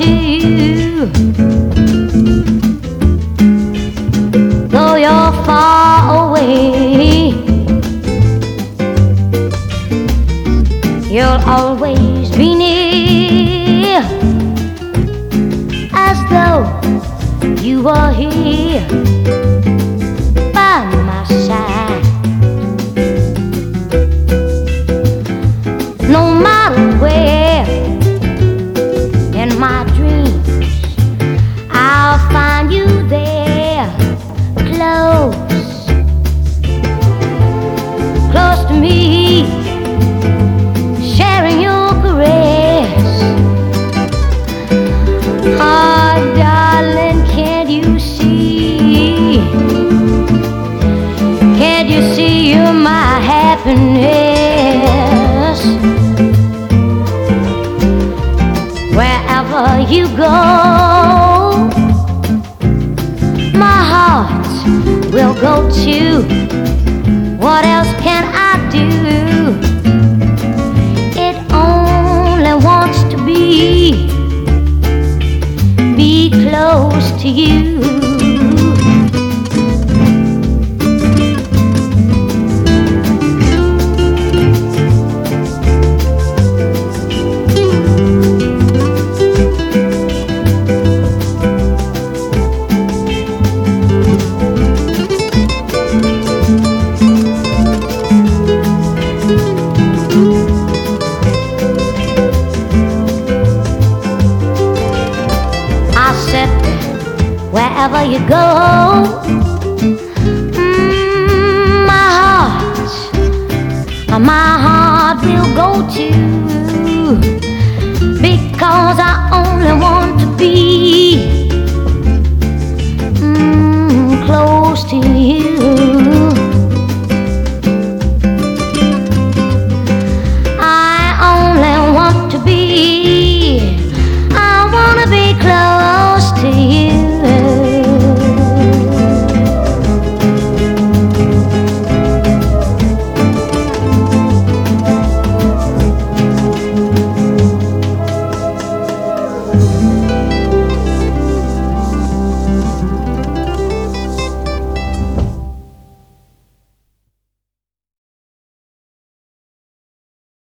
you. Though you're far away, you'll always be near, as though you were here by my side. No matter where in my dreams, I'll find you there, close, close to me, sharing your caress. Ah, darling, can't you see? Can't you see you're my happiness? Wherever you go, my heart will go too. What else can I do? It only wants to be close to you. Wherever you go, my heart will go too, because